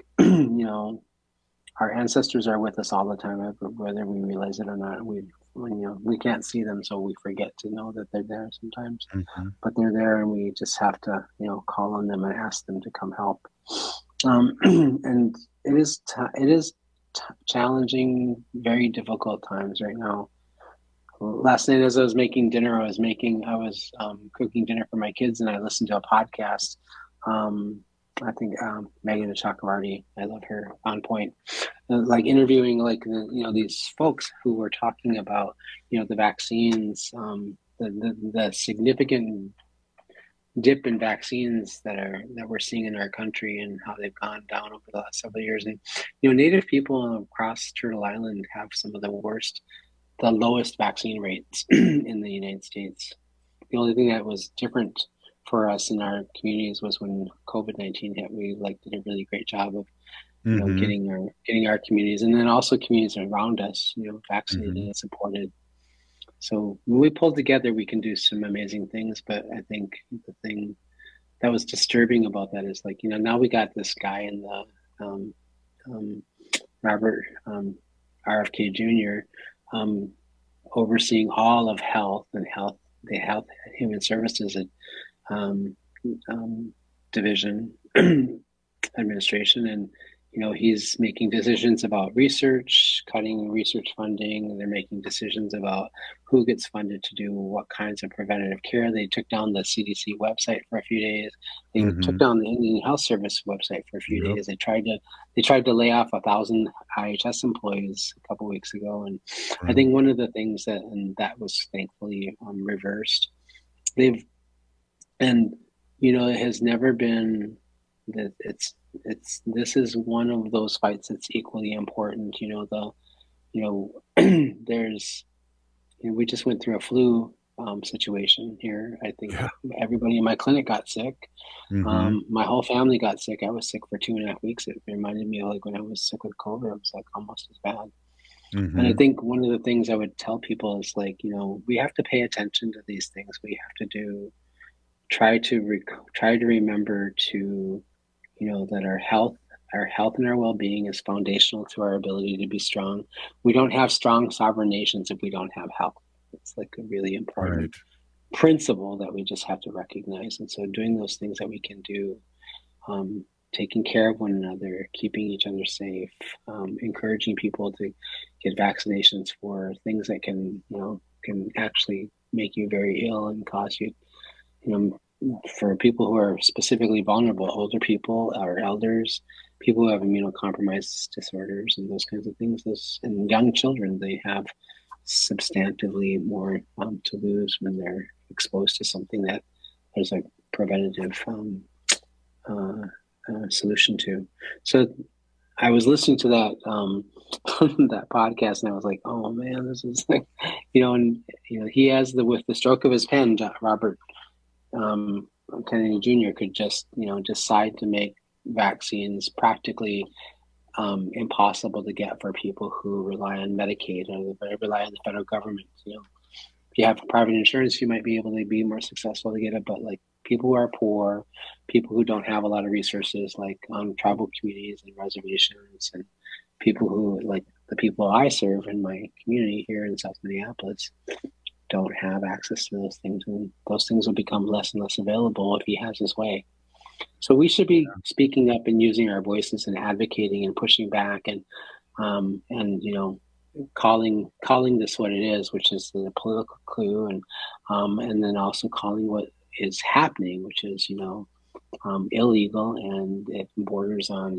our ancestors are with us all the time, whether we realize it or not. We can't see them, so we forget to know that they're there sometimes. Mm-hmm. But they're there, and we just have to, call on them and ask them to come help. And it is challenging, very difficult times right now. Last night, as I was making dinner, I was cooking dinner for my kids, and I listened to a podcast. I think Megan Chakravarty, I love her, on point, interviewing these folks who were talking about the vaccines, the significant dip in vaccines that we're seeing in our country, and how they've gone down over the last several years. And Native people across Turtle Island have some of the lowest vaccine rates in the United States. The only thing that was different for us in our communities was when COVID-19 hit. We did a really great job of getting our communities, and then also communities around us vaccinated and supported. So when we pull together, we can do some amazing things. But I think the thing that was disturbing about that is now we got this guy in the Robert RFK Jr. Overseeing all of health and the Health Human Services division administration, and he's making decisions about research, cutting research funding, and they're making decisions about who gets funded to do what kinds of preventative care. They took down the CDC website for a few days. They took down the Indian Health Service website for a few days. They tried to lay off 1,000 IHS employees a couple weeks ago, and I think one of the things that was thankfully reversed. It has never been that this is one of those fights that's equally important. There's we just went through a flu situation here. I think everybody in my clinic got sick. My whole family got sick. I was sick for 2.5 weeks. It reminded me of when I was sick with COVID. It was almost as bad. And I think one of the things I would tell people is we have to pay attention to these things. We have to try to remember to that our health and our well-being is foundational to our ability to be strong. We don't have strong sovereign nations if we don't have health. It's a really important principle that we just have to recognize. And so doing those things that we can do taking care of one another, keeping each other safe, encouraging people to get vaccinations for things that can actually make you very ill and cause you, for people who are specifically vulnerable, older people or elders, people who have immunocompromised disorders and those kinds of things, and young children, they have substantively more to lose when they're exposed to something that there's a preventative solution to. So I was listening to that that podcast, and I was like, oh man, this is like, he has with the stroke of his pen, Robert Kennedy Jr. could just decide to make vaccines practically impossible to get for people who rely on Medicaid or rely on the federal government. If you have private insurance, you might be able to be more successful to get it, but like people who are poor, people who don't have a lot of resources, like on tribal communities and reservations, and people who, like the people I serve in my community here in South Minneapolis, don't have access to those things, and those things will become less and less available if he has his way. So we should be speaking up and using our voices and advocating and pushing back and calling this what it is, which is the political coup, and then also calling what is happening, which is illegal, and it borders on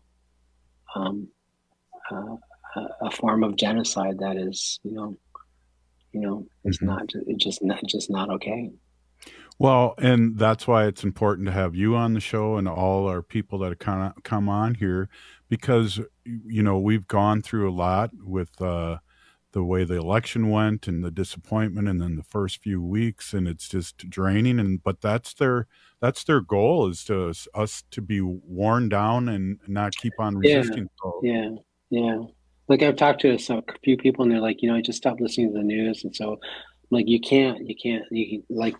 a form of genocide that is it's just not okay. Well, and that's why it's important to have you on the show and all our people that come on here, because we've gone through a lot with the way the election went and the disappointment, and then the first few weeks, and it's just draining. But that's their goal, is to us to be worn down and not keep on resisting. Yeah. Like I've talked to a few people, and they're like, I just stopped listening to the news, and so like you can't like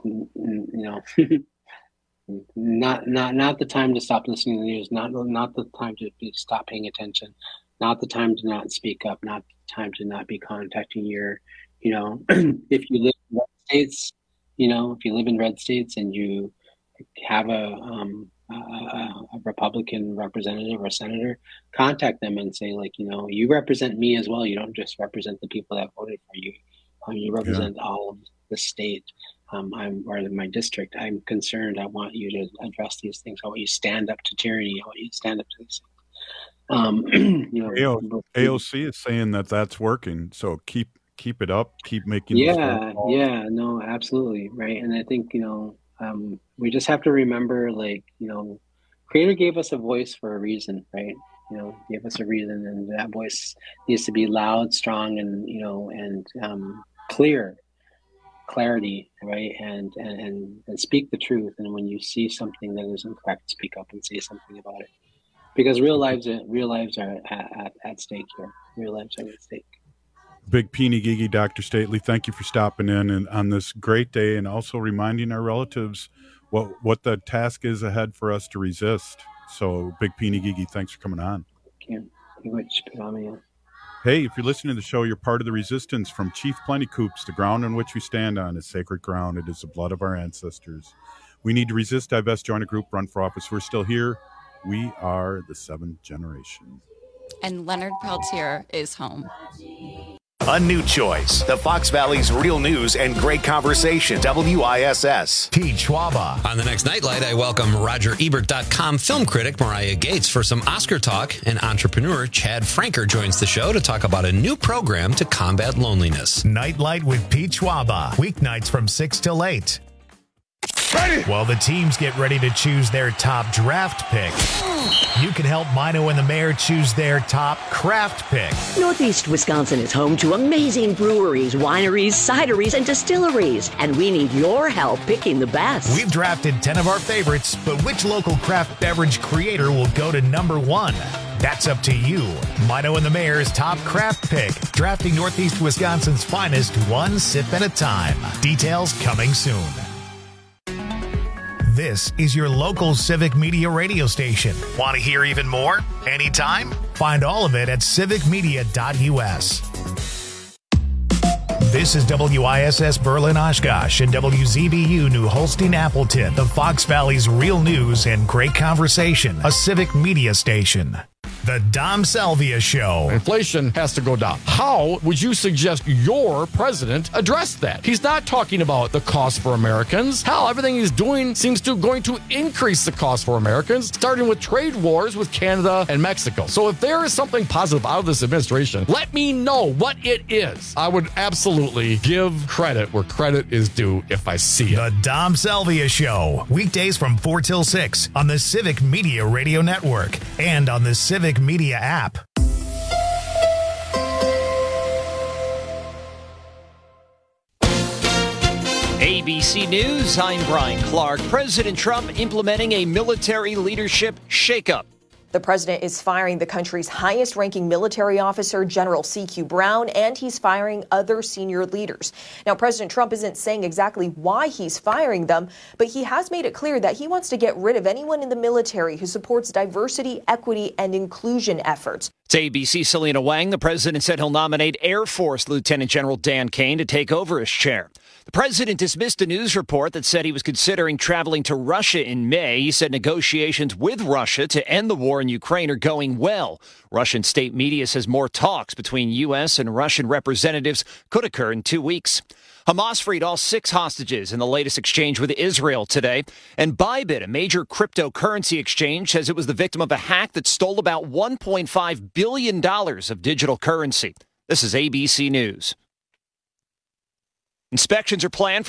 not the time to stop listening to the news, not the time to stop paying attention, not the time to not speak up, not the time to not be contacting your if you live in red states, if you live in red states and you have a Republican representative or senator, contact them and say, like, you represent me as well. You don't just represent the people that voted for you. You represent all of the state. Or my district. I'm concerned. I want you to address these things. I want you to stand up to tyranny. I want you to stand up to these things. AOC is saying that's working. So keep it up. Keep making. No, absolutely, right. And I think we just have to remember, like, Creator gave us a voice for a reason, right? Gave us a reason, and that voice needs to be loud, strong, and clarity, right? And speak the truth. And when you see something that is incorrect, speak up and say something about it, because real lives are at stake here. Real lives are at stake. Big Peony Gigi, Dr. Stately, thank you for stopping in and on this great day, and also reminding our relatives what the task is ahead for us to resist. So, Big Peony Gigi, thanks for coming on. Hey, if you're listening to the show, you're part of the resistance. From Chief Plenty Coops, the ground on which we stand on is sacred ground. It is the blood of our ancestors. We need to resist, divest, join a group, run for office. We're still here. We are the seventh generation. And Leonard Peltier is home. A new choice. The Fox Valley's real news and great conversation. WISS. Pete Schwaba. On the next Nightlight, I welcome RogerEbert.com film critic Mariah Gates for some Oscar talk, and entrepreneur Chad Franker joins the show to talk about a new program to combat loneliness. Nightlight with Pete Schwaba. Weeknights from 6 till 8. Ready. While the teams get ready to choose their top draft pick, you can help Mino and the Mayor choose their top craft pick. Northeast Wisconsin is home to amazing breweries, wineries, cideries, and distilleries, and we need your help picking the best. We've drafted 10 of our favorites, but which local craft beverage creator will go to number 1? That's up to you. Mino and the Mayor's top craft pick, drafting Northeast Wisconsin's finest one sip at a time. Details coming soon. This is your local Civic Media radio station. Want to hear even more? Anytime? Find all of it at civicmedia.us. This is WISS Berlin Oshkosh and WZBU New Holstein Appleton, the Fox Valley's real news and great conversation, a civic media station. The Dom Salvia Show. Inflation has to go down. How would you suggest your president address that? He's not talking about the cost for Americans. Hell, everything he's doing seems to going to increase the cost for Americans, starting with trade wars with Canada and Mexico. So if there is something positive out of this administration, let me know what it is. I would absolutely give credit where credit is due if I see it. The Dom Salvia Show. Weekdays from 4 till 6 on the Civic Media Radio Network and on the Civic Media app. ABC News, I'm Brian Clark. President Trump implementing a military leadership shakeup. The president is firing the country's highest-ranking military officer, General C.Q. Brown, and he's firing other senior leaders. Now, President Trump isn't saying exactly why he's firing them, but he has made it clear that he wants to get rid of anyone in the military who supports diversity, equity, and inclusion efforts. To ABC, Selena Wang, the president said he'll nominate Air Force Lieutenant General Dan Kane to take over as chair. The president dismissed a news report that said he was considering traveling to Russia in May. He said negotiations with Russia to end the war in Ukraine are going well. Russian state media says more talks between U.S. and Russian representatives could occur in 2 weeks. Hamas freed all 6 hostages in the latest exchange with Israel today. And Bybit, a major cryptocurrency exchange, says it was the victim of a hack that stole about $1.5 billion of digital currency. This is ABC News. Inspections are planned for